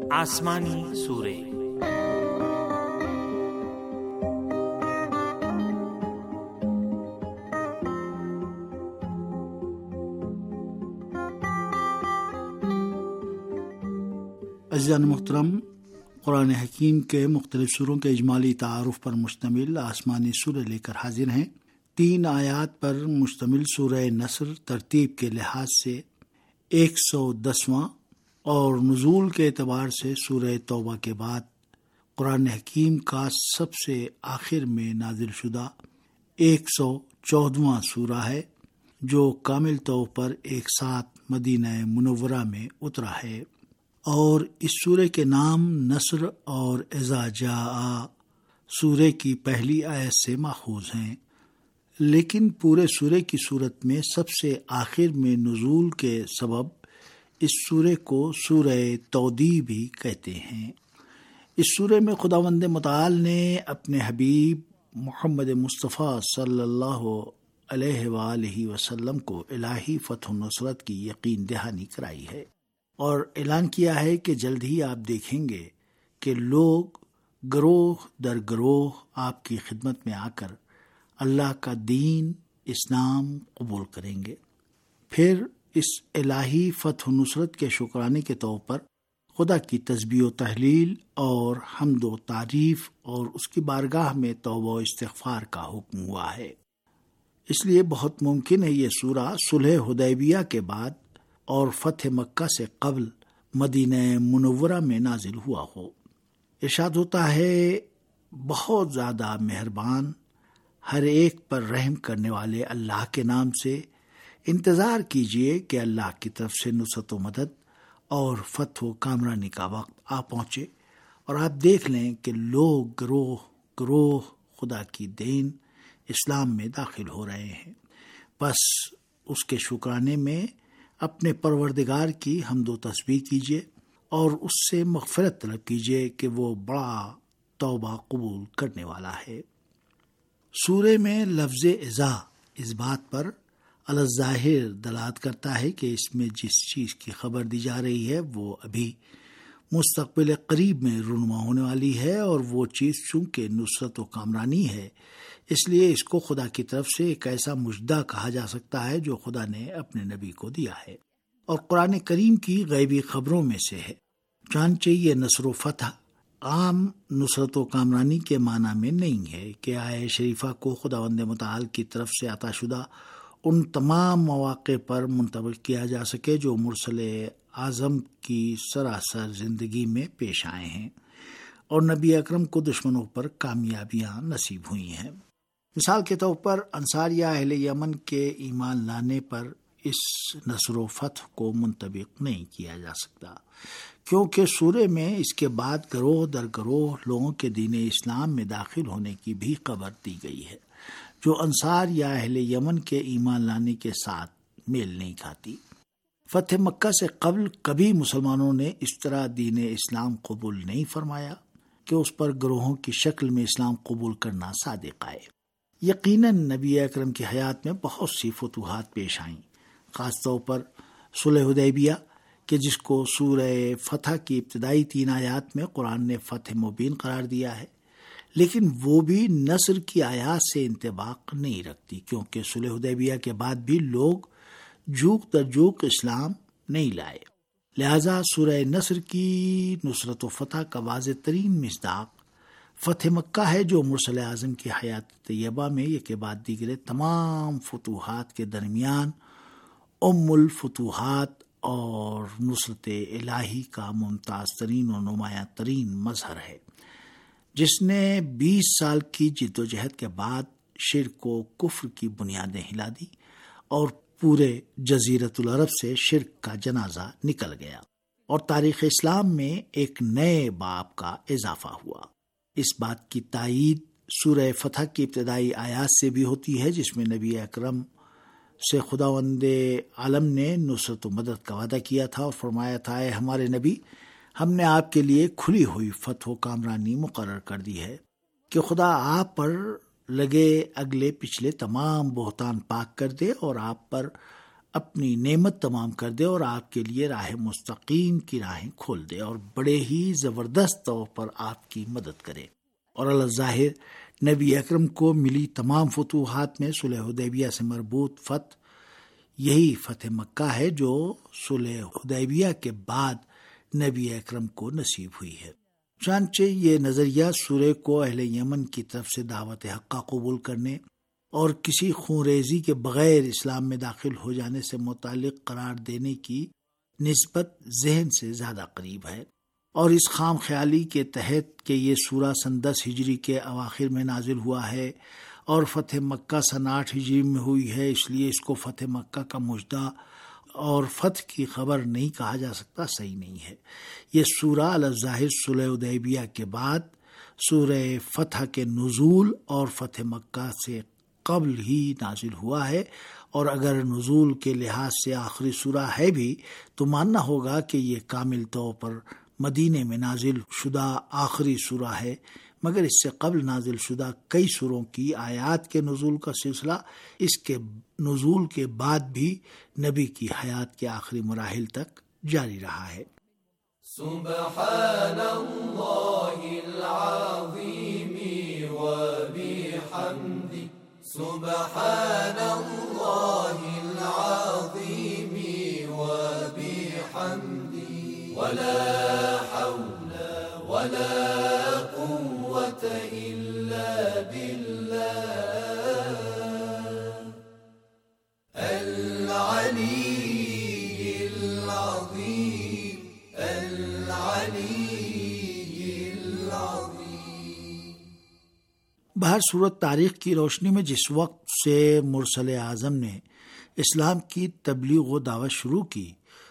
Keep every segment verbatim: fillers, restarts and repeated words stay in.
آسمانی سورے۔ عزیزان محترم، قرآن حکیم کے مختلف سوروں کے اجمالی تعارف پر مشتمل آسمانی سورہ لے کر حاضر ہیں۔ تین آیات پر مشتمل سورہ نصر ترتیب کے لحاظ سے ایک سو دسواں اور نزول کے اعتبار سے سورہ توبہ کے بعد قرآن حکیم کا سب سے آخر میں نازل شدہ ایک سو چودواں سورہ ہے، جو کامل طور پر ایک ساتھ مدینہ منورہ میں اترا ہے، اور اس سورہ کے نام نصر اور اذا جاء سورہ کی پہلی آیت سے ماخوذ ہیں، لیکن پورے سورہ کی صورت میں سب سے آخر میں نزول کے سبب اس سورہ کو سورہ تودیع بھی کہتے ہیں۔ اس سورہ میں خداوند متعال نے اپنے حبیب محمد مصطفیٰ صلی اللہ علیہ وآلہ وسلم کو الہی فتح و نصرت کی یقین دہانی کرائی ہے، اور اعلان کیا ہے کہ جلد ہی آپ دیکھیں گے کہ لوگ گروہ در گروہ آپ کی خدمت میں آ کر اللہ کا دین اسلام قبول کریں گے۔ پھر اس الہی فتح و نصرت کے شکرانے کے طور پر خدا کی تسبیح و تحلیل اور حمد و تعریف اور اس کی بارگاہ میں توبہ و استغفار کا حکم ہوا ہے۔ اس لیے بہت ممکن ہے یہ سورہ صلح حدیبیہ کے بعد اور فتح مکہ سے قبل مدینہ منورہ میں نازل ہوا ہو۔ ارشاد ہوتا ہے، بہت زیادہ مہربان، ہر ایک پر رحم کرنے والے اللہ کے نام سے انتظار کیجئے کہ اللہ کی طرف سے نصرت و مدد اور فتح و کامرانی کا وقت آ پہنچے، اور آپ دیکھ لیں کہ لوگ گروہ گروہ خدا کی دین اسلام میں داخل ہو رہے ہیں۔ بس اس کے شکرانے میں اپنے پروردگار کی حمد و تسبیح کیجیے اور اس سے مغفرت طلب کیجیے کہ وہ بڑا توبہ قبول کرنے والا ہے۔ سورہ میں لفظ اذا اس بات پر الظاہر دلالت کرتا ہے کہ اس میں جس چیز کی خبر دی جا رہی ہے وہ ابھی مستقبل قریب میں رونما ہونے والی ہے، اور وہ چیز چونکہ نصرت و کامرانی ہے، اس لیے اس کو خدا کی طرف سے ایک ایسا مژدہ کہا جا سکتا ہے جو خدا نے اپنے نبی کو دیا ہے، اور قرآن کریم کی غیبی خبروں میں سے ہے۔ چنانچہ یہ نصر و فتح عام نصرت و کامرانی کے معنی میں نہیں ہے کہ آیہ شریفہ کو خداوند متعال کی طرف سے عطا شدہ ان تمام مواقع پر منطبق کیا جا سکے جو مرسل اعظم کی سراسر زندگی میں پیش آئے ہیں اور نبی اکرم کو دشمنوں پر کامیابیاں نصیب ہوئی ہیں۔ مثال کے طور پر انصار یا اہل یمن کے ایمان لانے پر اس نصر و فتح کو منطبق نہیں کیا جا سکتا، کیونکہ سورہ میں اس کے بعد گروہ در گروہ لوگوں کے دین اسلام میں داخل ہونے کی بھی خبر دی گئی ہے، جو انصار یا اہل یمن کے ایمان لانے کے ساتھ میل نہیں کھاتی۔ فتح مکہ سے قبل کبھی مسلمانوں نے اس طرح دین اسلام قبول نہیں فرمایا کہ اس پر گروہوں کی شکل میں اسلام قبول کرنا صادق آئے۔ یقیناً نبی اکرم کی حیات میں بہت سی فتوحات پیش آئیں، خاص طور پر صلح حدیبیہ کہ جس کو سورہ فتح کی ابتدائی تین آیات میں قرآن نے فتح مبین قرار دیا ہے، لیکن وہ بھی نصر کی آیات سے انطباق نہیں رکھتی، کیونکہ صلح حدیبیہ کے بعد بھی لوگ جوک در جوک اسلام نہیں لائے۔ لہذا سورہ نصر کی نصرت و فتح کا واضح ترین مصداق فتح مکہ ہے، جو مرسل اعظم کی حیات طیبہ میں یہ کے بعد دیگر تمام فتوحات کے درمیان ام الفتوحات اور نصرت الہی کا ممتاز ترین و نمایاں ترین مظہر ہے، جس نے بیس سال کی جد و جہد کے بعد شرک و کفر کی بنیادیں ہلا دی، اور پورے جزیرۃ العرب سے شرک کا جنازہ نکل گیا، اور تاریخ اسلام میں ایک نئے باب کا اضافہ ہوا۔ اس بات کی تائید سورہ فتح کی ابتدائی آیات سے بھی ہوتی ہے، جس میں نبی اکرم سے خداوند عالم نے نصرت و مدد کا وعدہ کیا تھا اور فرمایا تھا، اے ہمارے نبی، ہم نے آپ کے لیے کھلی ہوئی فتح و کامرانی مقرر کر دی ہے کہ خدا آپ پر لگے اگلے پچھلے تمام بہتان پاک کر دے اور آپ پر اپنی نعمت تمام کر دے اور آپ کے لیے راہ مستقیم کی راہیں کھول دے اور بڑے ہی زبردست طور پر آپ کی مدد کرے۔ اور الظاہر نبی اکرم کو ملی تمام فتوحات میں صلح حدیبیہ سے مربوط فتح یہی فتح مکہ ہے جو صلح حدیبیہ کے بعد نبی اکرم کو نصیب ہوئی ہے۔ چنانچہ یہ نظریہ سورہ کو اہل یمن کی طرف سے دعوت حقہ قبول کرنے اور کسی خون ریزی کے بغیر اسلام میں داخل ہو جانے سے متعلق قرار دینے کی نسبت ذہن سے زیادہ قریب ہے، اور اس خام خیالی کے تحت کہ یہ سورہ سن دس ہجری کے اواخر میں نازل ہوا ہے اور فتح مکہ سن آٹھ ہجری میں ہوئی ہے، اس لیے اس کو فتح مکہ کا مژدہ اور فتح کی خبر نہیں کہا جا سکتا، صحیح نہیں ہے۔ یہ سورہ الظاہر صلح حدیبیہ کے بعد سورہ فتح کے نزول اور فتح مکہ سے قبل ہی نازل ہوا ہے، اور اگر نزول کے لحاظ سے آخری سورہ ہے بھی تو ماننا ہوگا کہ یہ کامل طور پر مدینے میں نازل شدہ آخری سورہ ہے، مگر اس سے قبل نازل شدہ کئی سوروں کی آیات کے نزول کا سلسلہ اس کے نزول کے بعد بھی نبی کی حیات کے آخری مراحل تک جاری رہا ہے۔ سبحان اللہ العظیم وبحمدہ، سبحان اللہ العظیم وبحمدہ، ولا حول ولا قوة إلا بالله العلي العظيم العلي العظيم۔ بہر صورت تاریخ کی روشنی میں جس وقت سے مرسل اعظم نے اسلام کی تبلیغ و دعوت شروع کی،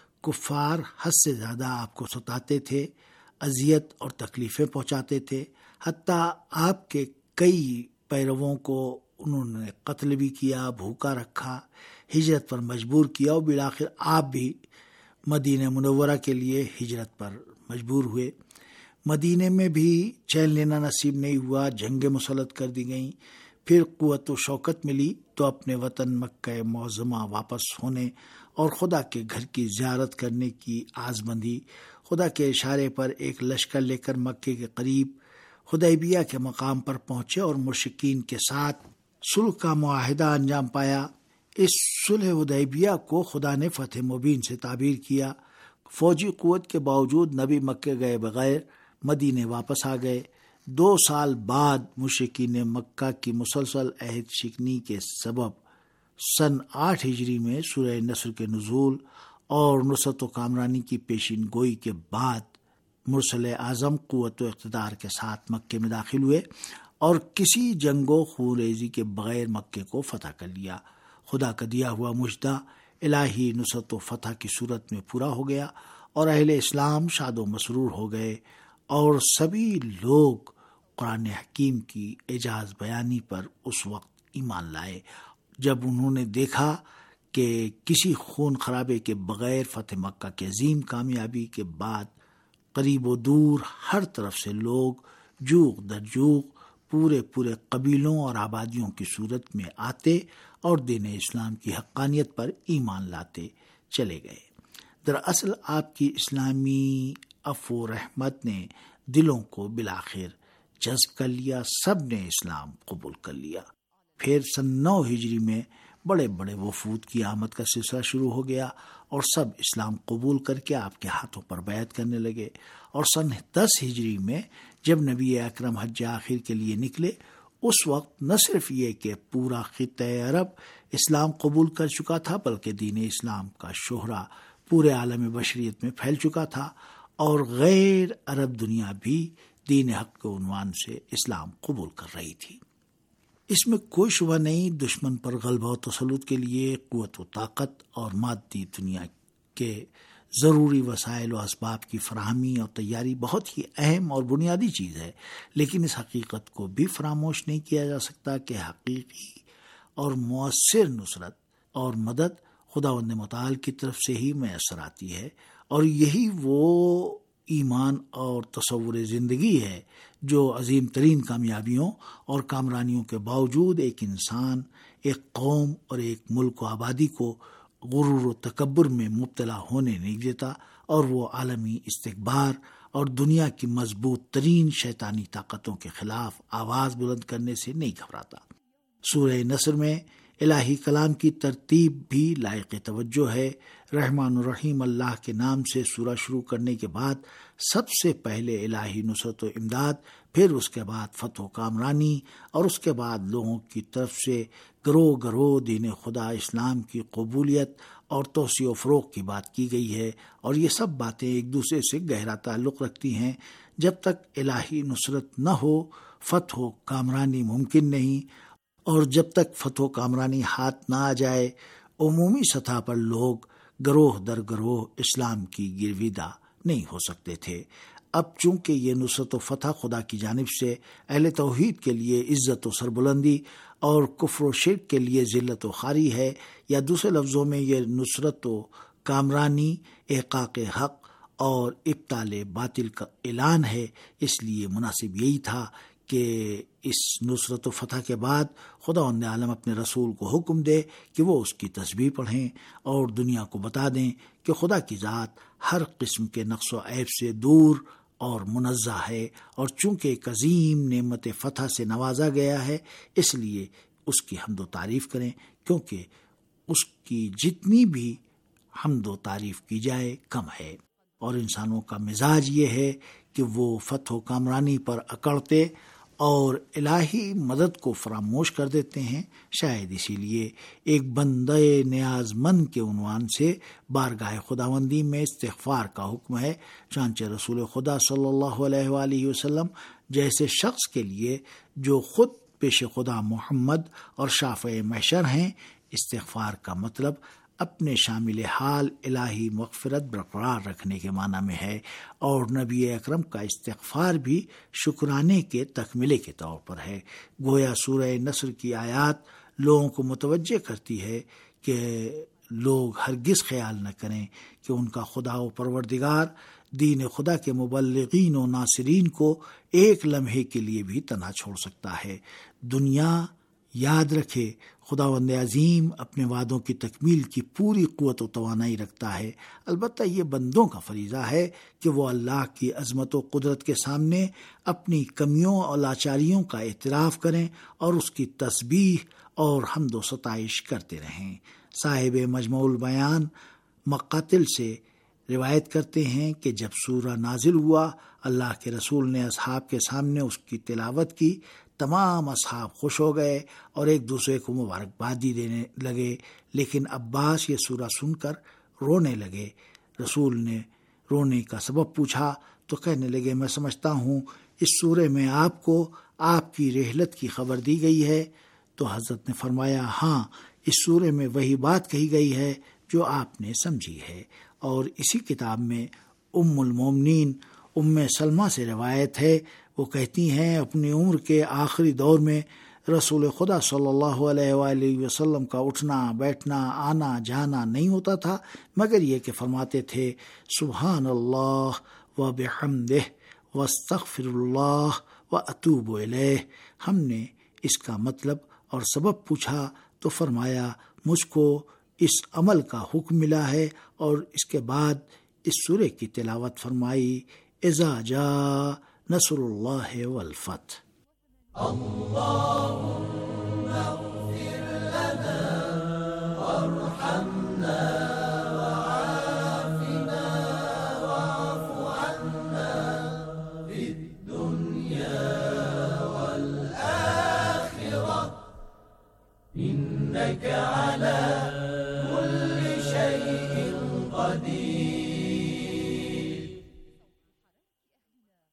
کفار حد سے زیادہ آپ کو ستاتے تھے، اذیت اور تکلیفیں پہنچاتے تھے، حتیٰ آپ کے کئی پیرووں کو انہوں نے قتل بھی کیا، بھوکا رکھا، ہجرت پر مجبور کیا، اور بالآخر آپ بھی مدینہ منورہ کے لیے ہجرت پر مجبور ہوئے۔ مدینہ میں بھی چین لینا نصیب نہیں ہوا، جنگیں مسلط کر دی گئیں۔ پھر قوت و شوکت ملی تو اپنے وطن مکہ معظمہ واپس ہونے اور خدا کے گھر کی زیارت کرنے کی آز بندھی۔ خدا کے اشارے پر ایک لشکر لے کر مکے کے قریب حدیبیہ کے مقام پر پہنچے اور مشرکین کے ساتھ صلح کا معاہدہ انجام پایا۔ اس صلح حدیبیہ کو خدا نے فتح مبین سے تعبیر کیا۔ فوجی قوت کے باوجود نبی مکے گئے بغیر مدینے واپس آ گئے۔ دو سال بعد مشرکین مکہ کی مسلسل عہد شکنی کے سبب سن آٹھ ہجری میں سورہ نصر کے نزول اور نصرت و کامرانی کی پیشین گوئی کے بعد مرسل اعظم قوت و اقتدار کے ساتھ مکے میں داخل ہوئے اور کسی جنگ و خون ریزی کے بغیر مکے کو فتح کر لیا۔ خدا کا دیا ہوا مژدہ الہی نصرت و فتح کی صورت میں پورا ہو گیا اور اہل اسلام شاد و مسرور ہو گئے، اور سبھی لوگ قرآن حکیم کی اعجاز بیانی پر اس وقت ایمان لائے جب انہوں نے دیکھا کہ کسی خون خرابے کے بغیر فتح مکہ کی عظیم کامیابی کے بعد قریب و دور ہر طرف سے لوگ جوق در جوق پورے پورے قبیلوں اور آبادیوں کی صورت میں آتے اور دین اسلام کی حقانیت پر ایمان لاتے چلے گئے۔ دراصل آپ کی اسلامی عفو و رحمت نے دلوں کو بالآخر جذب کر لیا، سب نے اسلام قبول کر لیا۔ پھر سن نو ہجری میں بڑے بڑے وفود کی آمد کا سلسلہ شروع ہو گیا اور سب اسلام قبول کر کے آپ کے ہاتھوں پر بیعت کرنے لگے، اور سن دس ہجری میں جب نبی اکرم حج آخر کے لیے نکلے، اس وقت نہ صرف یہ کہ پورا خطۂ عرب اسلام قبول کر چکا تھا، بلکہ دین اسلام کا شہرہ پورے عالم بشریت میں پھیل چکا تھا، اور غیر عرب دنیا بھی دین حق کے عنوان سے اسلام قبول کر رہی تھی۔ اس میں کوئی شبہ نہیں، دشمن پر غلبہ و تسلط کے لیے قوت و طاقت اور مادی دنیا کے ضروری وسائل و اسباب کی فراہمی اور تیاری بہت ہی اہم اور بنیادی چیز ہے، لیکن اس حقیقت کو بھی فراموش نہیں کیا جا سکتا کہ حقیقی اور مؤثر نصرت اور مدد خداوند متعال کی طرف سے ہی میسر آتی ہے، اور یہی وہ ایمان اور تصور زندگی ہے جو عظیم ترین کامیابیوں اور کامرانیوں کے باوجود ایک انسان، ایک قوم اور ایک ملک و آبادی کو غرور و تکبر میں مبتلا ہونے نہیں دیتا، اور وہ عالمی استکبار اور دنیا کی مضبوط ترین شیطانی طاقتوں کے خلاف آواز بلند کرنے سے نہیں گھبراتا۔ سورہ نصر میں الہی کلام کی ترتیب بھی لائق توجہ ہے۔ رحمان الرحیم اللہ کے نام سے سورہ شروع کرنے کے بعد سب سے پہلے الہی نصرت و امداد، پھر اس کے بعد فتح و کامرانی، اور اس کے بعد لوگوں کی طرف سے گروہ گروہ دین خدا اسلام کی قبولیت اور توسیع و فروغ کی بات کی گئی ہے، اور یہ سب باتیں ایک دوسرے سے گہرا تعلق رکھتی ہیں۔ جب تک الہی نصرت نہ ہو فتح و کامرانی ممکن نہیں، اور جب تک فتح و کامرانی ہاتھ نہ آ جائے عمومی سطح پر لوگ گروہ در گروہ اسلام کی گرویدہ نہیں ہو سکتے تھے۔ اب چونکہ یہ نصرت و فتح خدا کی جانب سے اہل توحید کے لیے عزت و سربلندی اور کفر و شرک کے لیے ذلت و خواری ہے، یا دوسرے لفظوں میں یہ نصرت و کامرانی احقاق حق اور ابطال باطل کا اعلان ہے، اس لیے مناسب یہی تھا کہ اس نصرت و فتح کے بعد خداوند عالم اپنے رسول کو حکم دے کہ وہ اس کی تسبیح پڑھیں اور دنیا کو بتا دیں کہ خدا کی ذات ہر قسم کے نقص و عیب سے دور اور منزہ ہے، اور چونکہ ایک عظیم نعمت فتح سے نوازا گیا ہے اس لیے اس کی حمد و تعریف کریں، کیونکہ اس کی جتنی بھی حمد و تعریف کی جائے کم ہے۔ اور انسانوں کا مزاج یہ ہے کہ وہ فتح و کامرانی پر اکڑتے اور الہی مدد کو فراموش کر دیتے ہیں۔ شاید اسی لیے ایک بندہ نیاز مند کے عنوان سے بارگاہ خداوندی میں استغفار کا حکم ہے، چنانچہ رسول خدا صلی اللہ علیہ وآلہ وسلم جیسے شخص کے لیے جو خود پیش خدا محمد اور شافع محشر ہیں، استغفار کا مطلب اپنے شامل حال الہی مغفرت برقرار رکھنے کے معنی میں ہے، اور نبی اکرم کا استغفار بھی شکرانے کے تکملے کے طور پر ہے۔ گویا سورہ نصر کی آیات لوگوں کو متوجہ کرتی ہے کہ لوگ ہرگز خیال نہ کریں کہ ان کا خدا و پروردگار دین خدا کے مبلغین و ناصرین کو ایک لمحے کے لیے بھی تنہا چھوڑ سکتا ہے۔ دنیا یاد رکھے خداوند عظیم اپنے وعدوں کی تکمیل کی پوری قوت و توانائی رکھتا ہے، البتہ یہ بندوں کا فریضہ ہے کہ وہ اللہ کی عظمت و قدرت کے سامنے اپنی کمیوں اور لاچاریوں کا اعتراف کریں اور اس کی تسبیح اور حمد و ستائش کرتے رہیں۔ صاحب مجموع البیان مقاتل سے روایت کرتے ہیں کہ جب سورہ نازل ہوا اللہ کے رسول نے اصحاب کے سامنے اس کی تلاوت کی، تمام اصحاب خوش ہو گئے اور ایک دوسرے کو مبارکبادی دینے لگے، لیکن عباس یہ سورہ سن کر رونے لگے۔ رسول نے رونے کا سبب پوچھا تو کہنے لگے، میں سمجھتا ہوں اس سورے میں آپ کو آپ کی رحلت کی خبر دی گئی ہے۔ تو حضرت نے فرمایا، ہاں، اس سورے میں وہی بات کہی گئی ہے جو آپ نے سمجھی ہے۔ اور اسی کتاب میں ام المومنین ام سلمہ سے روایت ہے، وہ کہتی ہیں اپنی عمر کے آخری دور میں رسول خدا صلی اللہ علیہ وآلہ وسلم کا اٹھنا بیٹھنا آنا جانا نہیں ہوتا تھا مگر یہ کہ فرماتے تھے سبحان اللہ و بحمدہ واستغفر اللہ و اتوب الیہ۔ ہم نے اس کا مطلب اور سبب پوچھا تو فرمایا مجھ کو اس عمل کا حکم ملا ہے، اور اس کے بعد اس سورے کی تلاوت فرمائی، اذا جاء نصر اللہ والفتح۔ اللهم اغفر لنا وارحمنا وعافنا واعف عنا في الدنيا والآخرة إنك على